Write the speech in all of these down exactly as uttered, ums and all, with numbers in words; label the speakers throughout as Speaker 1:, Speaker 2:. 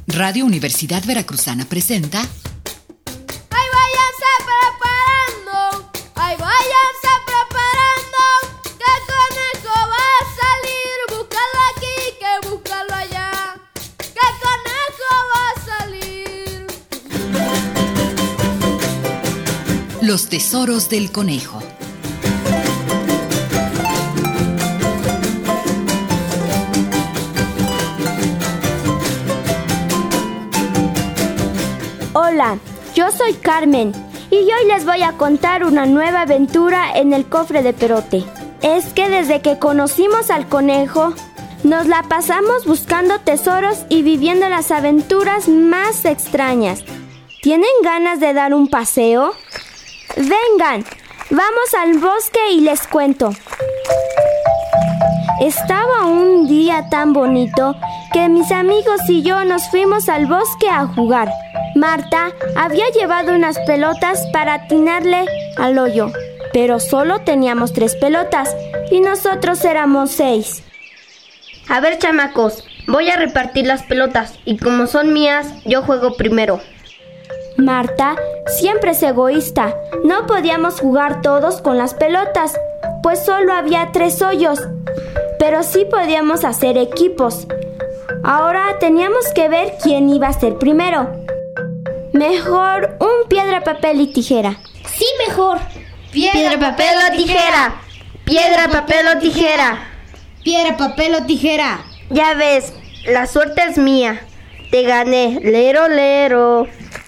Speaker 1: Radio Universidad Veracruzana presenta...
Speaker 2: ¡Ay, váyanse preparando! ¡Ay, váyanse preparando! ¡Que conejo va a salir! ¡Búscalo aquí, que búscalo allá! ¡Que conejo va a salir!
Speaker 1: Los tesoros del conejo.
Speaker 3: Hola, yo soy Carmen y hoy les voy a contar una nueva aventura en el cofre de Perote. Es que desde que conocimos al conejo, nos la pasamos buscando tesoros y viviendo las aventuras más extrañas. ¿Tienen ganas de dar un paseo? Vengan, vamos al bosque y les cuento. Estaba un día tan bonito que mis amigos y yo nos fuimos al bosque a jugar. Marta había llevado unas pelotas para atinarle al hoyo, pero solo teníamos tres pelotas y nosotros éramos seis.
Speaker 4: A ver, chamacos, voy a repartir las pelotas y como son mías, yo juego primero.
Speaker 3: Marta siempre es egoísta. No podíamos jugar todos con las pelotas, pues solo había tres hoyos, pero sí podíamos hacer equipos. Ahora teníamos que ver quién iba a ser primero. Mejor un piedra, papel y tijera.
Speaker 4: Sí, mejor. Piedra, papel o tijera. Piedra, papel o tijera.
Speaker 5: Piedra, papel o tijera.
Speaker 4: Ya ves, la suerte es mía. Te gané, lero, lero.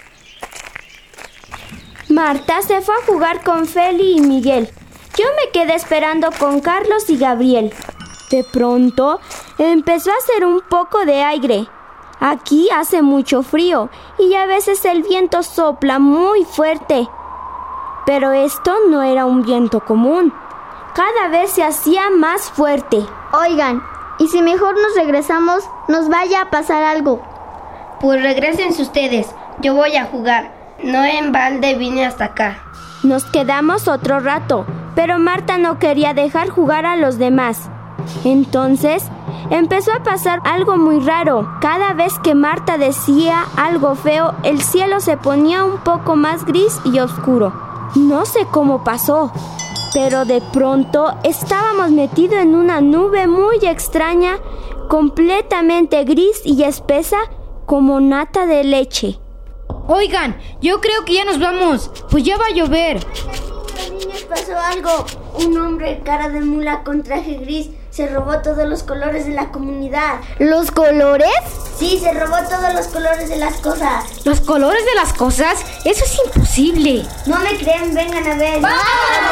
Speaker 3: Marta se fue a jugar con Feli y Miguel. Yo me quedé esperando con Carlos y Gabriel. De pronto, empezó a hacer un poco de aire. Aquí hace mucho frío y a veces el viento sopla muy fuerte. Pero esto no era un viento común. Cada vez se hacía más fuerte.
Speaker 6: Oigan, ¿y si mejor nos regresamos, nos vaya a pasar algo?
Speaker 4: Pues regrésense ustedes, yo voy a jugar. No en balde vine hasta acá.
Speaker 3: Nos quedamos otro rato, pero Marta no quería dejar jugar a los demás. Entonces, empezó a pasar algo muy raro. Cada vez que Marta decía algo feo, el cielo se ponía un poco más gris y oscuro. No sé cómo pasó, pero de pronto estábamos metidos en una nube muy extraña, completamente gris y espesa como nata de leche.
Speaker 5: Oigan, yo creo que ya nos vamos, pues ya va a llover.
Speaker 6: Niños, pasó algo. Un hombre cara de mula con traje gris se robó todos los colores de la comunidad.
Speaker 4: ¿Los colores?
Speaker 6: Sí, se robó todos los colores de las cosas.
Speaker 5: ¿Los colores de las cosas? Eso es imposible.
Speaker 6: No me creen, vengan a ver. ¡Vamos!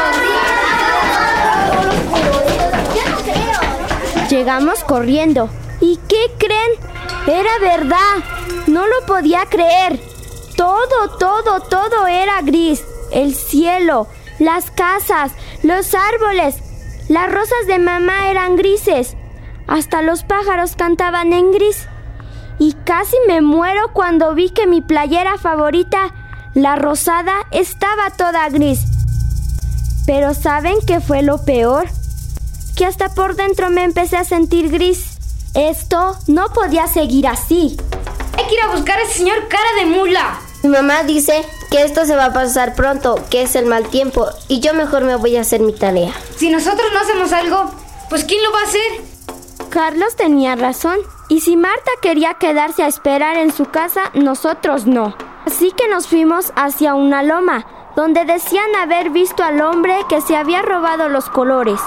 Speaker 6: Yo no creo.
Speaker 3: Llegamos corriendo. ¿Y qué creen? Era verdad. No lo podía creer. Todo, todo, todo era gris. El cielo, las casas, los árboles, las rosas de mamá eran grises. Hasta los pájaros cantaban en gris. Y casi me muero cuando vi que mi playera favorita, la rosada, estaba toda gris. Pero ¿saben qué fue lo peor? Que hasta por dentro me empecé a sentir gris. Esto no podía seguir así.
Speaker 5: Hay que ir a buscar a ese señor cara de mula.
Speaker 4: Mi mamá dice que esto se va a pasar pronto, que es el mal tiempo, y yo mejor me voy a hacer mi tarea.
Speaker 5: Si nosotros no hacemos algo, pues ¿quién lo va a hacer?
Speaker 3: Carlos tenía razón, y si Marta quería quedarse a esperar en su casa, nosotros no. Así que nos fuimos hacia una loma, donde decían haber visto al hombre que se había robado los colores.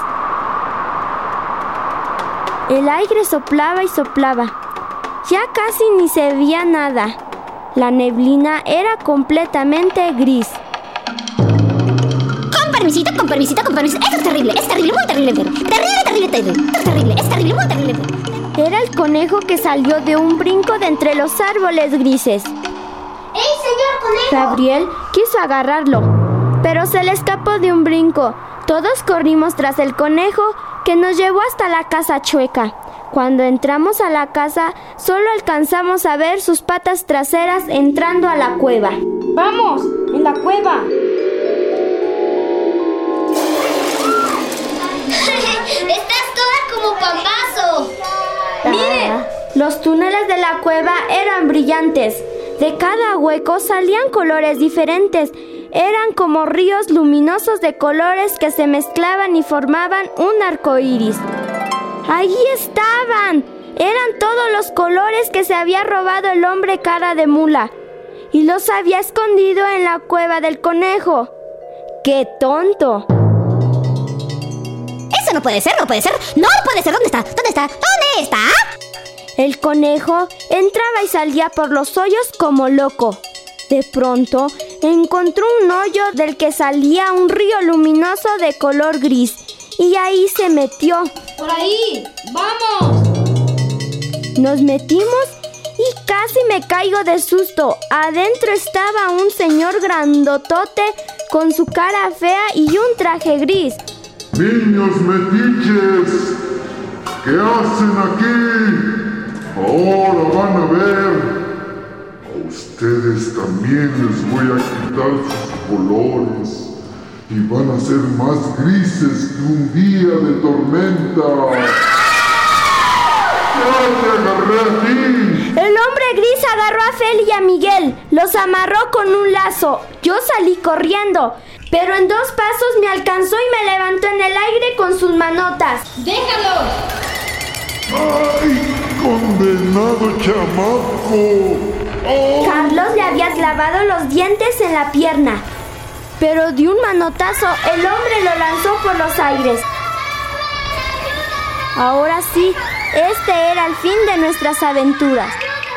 Speaker 3: El aire soplaba y soplaba. Ya casi ni se veía nada. La neblina era completamente gris.
Speaker 7: Con permisito, con permisito, con permisito. Esto es terrible, es terrible, muy terrible. Terrible, terrible, terrible. Esto es terrible, es terrible, muy terrible.
Speaker 3: Era el conejo que salió de un brinco de entre los árboles grises.
Speaker 6: ¡Ey, señor conejo!
Speaker 3: Gabriel quiso agarrarlo, pero se le escapó de un brinco. Todos corrimos tras el conejo, que nos llevó hasta la casa chueca. Cuando entramos a la casa, solo alcanzamos a ver sus patas traseras entrando a la cueva.
Speaker 5: ¡Vamos! ¡En la cueva!
Speaker 7: Estás toda como pambazo.
Speaker 5: ¡Miren!
Speaker 3: Los túneles de la cueva eran brillantes. De cada hueco salían colores diferentes. Eran como ríos luminosos de colores que se mezclaban y formaban un arco iris. ¡Allí estaban! Eran todos los colores que se había robado el hombre cara de mula y los había escondido en la cueva del conejo. ¡Qué tonto!
Speaker 7: Eso no puede ser, no puede ser. No puede ser. ¿Dónde está? ¿Dónde está? ¿Dónde está?
Speaker 3: El conejo entraba y salía por los hoyos como loco. De pronto encontró un hoyo del que salía un río luminoso de color gris y ahí se metió.
Speaker 5: ¡Por ahí! ¡Vamos!
Speaker 3: Nos metimos y casi me caigo de susto. Adentro estaba un señor grandotote con su cara fea y un traje gris.
Speaker 8: ¡Niños metiches! ¿Qué hacen aquí? Ahora van a ver. A ustedes también les voy a quitar sus colores y van a ser más grises que un día de tormenta. ¡Ya te agarré a ti!
Speaker 3: El hombre gris agarró a Feli y a Miguel. Los amarró con un lazo. Yo salí corriendo, pero en dos pasos me alcanzó y me levantó en el aire con sus manotas.
Speaker 5: ¡Déjalo!
Speaker 8: ¡Ay, condenado chamaco! ¡Oh!
Speaker 3: Carlos le había clavado los dientes en la pierna, pero de un manotazo el hombre lo lanzó por los aires. Ahora sí, este era el fin de nuestras aventuras.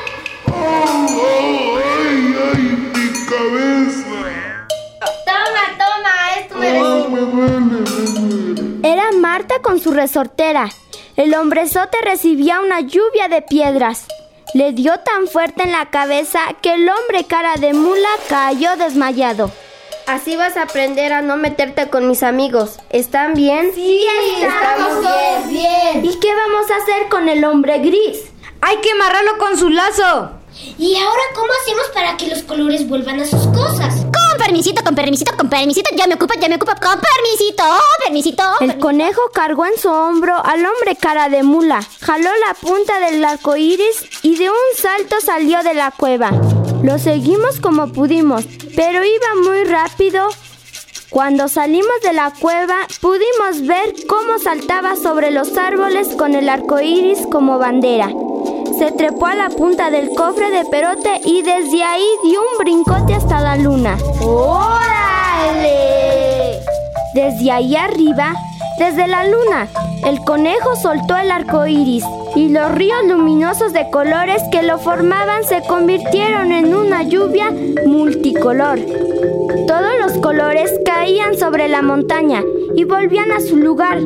Speaker 8: ¡Ay, ay, mi cabeza!
Speaker 4: Toma, toma, esto me
Speaker 8: ¡Ay, me duele, me duele!
Speaker 3: Era Marta con su resortera. El hombrezote recibía una lluvia de piedras. Le dio tan fuerte en la cabeza que el hombre cara de mula cayó desmayado.
Speaker 4: Así vas a aprender a no meterte con mis amigos. ¿Están bien?
Speaker 3: Sí, estamos
Speaker 5: todos bien.
Speaker 3: ¿Y qué vamos a hacer con el hombre gris?
Speaker 5: ¡Hay que amarrarlo con su lazo!
Speaker 7: ¿Y ahora cómo hacemos para que los colores vuelvan a sus cosas? Con permisito, con permisito, con permisito. Ya me ocupa, ya me ocupa. Con permisito, permisito.
Speaker 3: El conejo cargó en su hombro al hombre cara de mula, jaló la punta del arco iris y de un salto salió de la cueva. Lo seguimos como pudimos, pero iba muy rápido. Cuando salimos de la cueva, pudimos ver cómo saltaba sobre los árboles con el arco iris como bandera. Se trepó a la punta del cofre de perote y desde ahí dio un brincote hasta la luna. ¡Órale! Desde ahí arriba, desde la luna, el conejo soltó el arco iris y los ríos luminosos de colores que lo formaban se convirtieron en una lluvia multicolor. Todos los colores caían sobre la montaña y volvían a su lugar.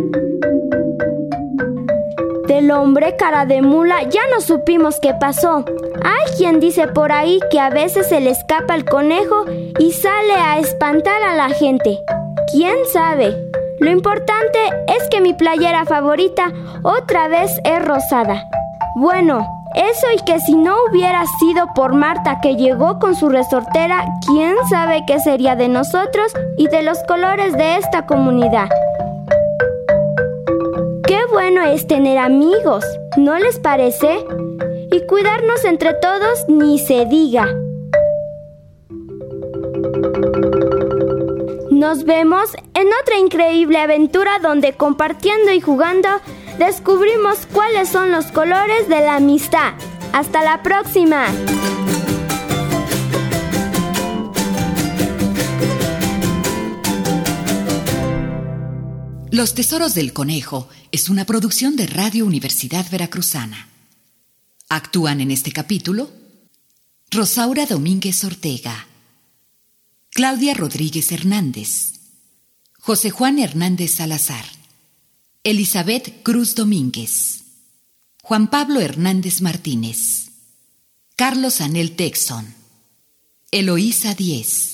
Speaker 3: Del hombre cara de mula ya no supimos qué pasó. Hay quien dice por ahí que a veces se le escapa el conejo y sale a espantar a la gente. ¿Quién sabe? Lo importante es que mi playera favorita otra vez es rosada. Bueno, eso y que si no hubiera sido por Marta que llegó con su resortera, ¿quién sabe qué sería de nosotros y de los colores de esta comunidad? Qué bueno es tener amigos, ¿no les parece? Y cuidarnos entre todos ni se diga. Nos vemos en otra increíble aventura donde compartiendo y jugando descubrimos cuáles son los colores de la amistad. ¡Hasta la próxima!
Speaker 1: Los Tesoros del Conejo es una producción de Radio Universidad Veracruzana. Actúan en este capítulo Rosaura Domínguez Ortega, Claudia Rodríguez Hernández, José Juan Hernández Salazar, Elizabeth Cruz Domínguez, Juan Pablo Hernández Martínez, Carlos Anel Texon, Eloísa Díez,